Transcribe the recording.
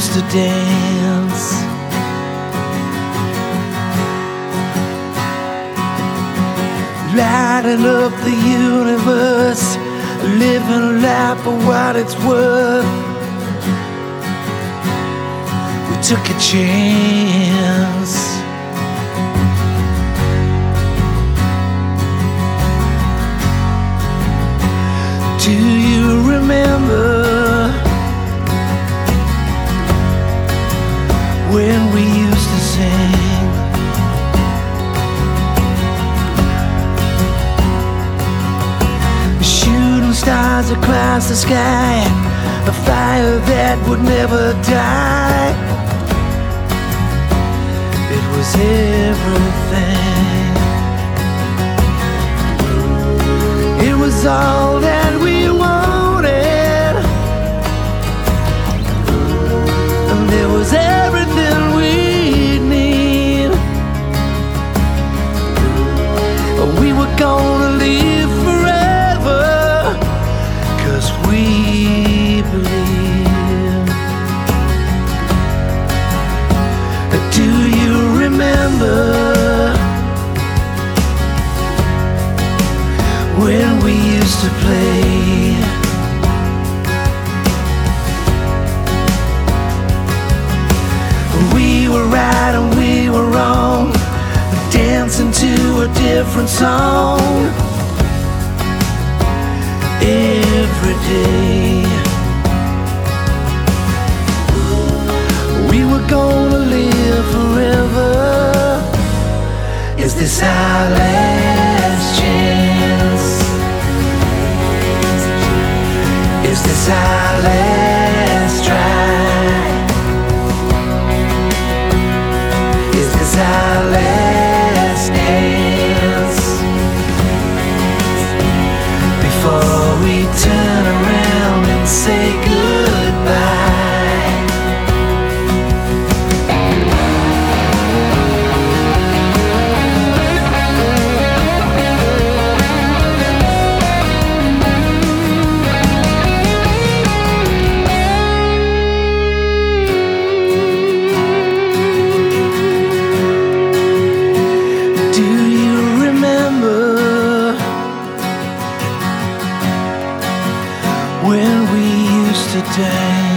used to dance. Lighting up the universe, living life for what it's worth. We took a chance. Do you remember when we used to sing? Shooting stars across the sky, a fire that would never die. It was everything. It was all that we wanted, and there was everything we'd need. We were gonna live forever, 'cause we believe. Do you remember when we used to play? We were right and we were wrong, dancing to a different song every day. We were gonna live forever. Is this our last chance? Is this our last try? Is this our last dance? Before we turn around and say goodbye. When we used to dance.